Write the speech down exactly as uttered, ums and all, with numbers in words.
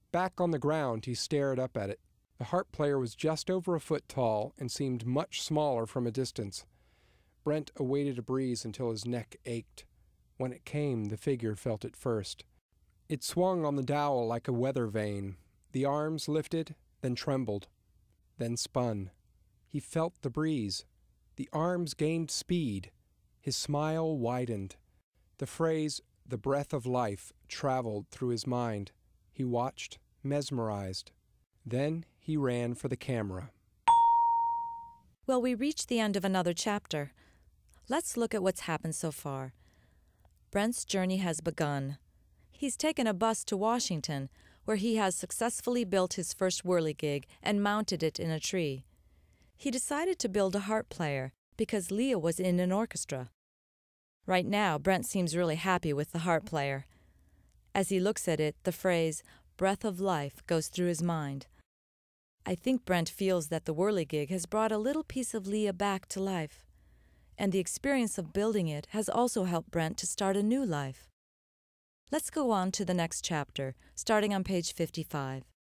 Back on the ground, he stared up at it. The harp player was just over a foot tall and seemed much smaller from a distance. Brent awaited a breeze until his neck ached. When it came, the figure felt it first. It swung on the dowel like a weather vane. The arms lifted, then trembled, then spun. He felt the breeze. The arms gained speed. His smile widened. The phrase, "the breath of life," traveled through his mind. He watched, mesmerized. Then he ran for the camera. Well, we reached the end of another chapter. Let's look at what's happened so far. Brent's journey has begun. He's taken a bus to Washington, where he has successfully built his first whirligig and mounted it in a tree. He decided to build a harp player because Leah was in an orchestra. Right now, Brent seems really happy with the harp player. As he looks at it, the phrase, "breath of life," goes through his mind. I think Brent feels that the whirligig has brought a little piece of Leah back to life. And the experience of building it has also helped Brent to start a new life. Let's go on to the next chapter, starting on page fifty-five.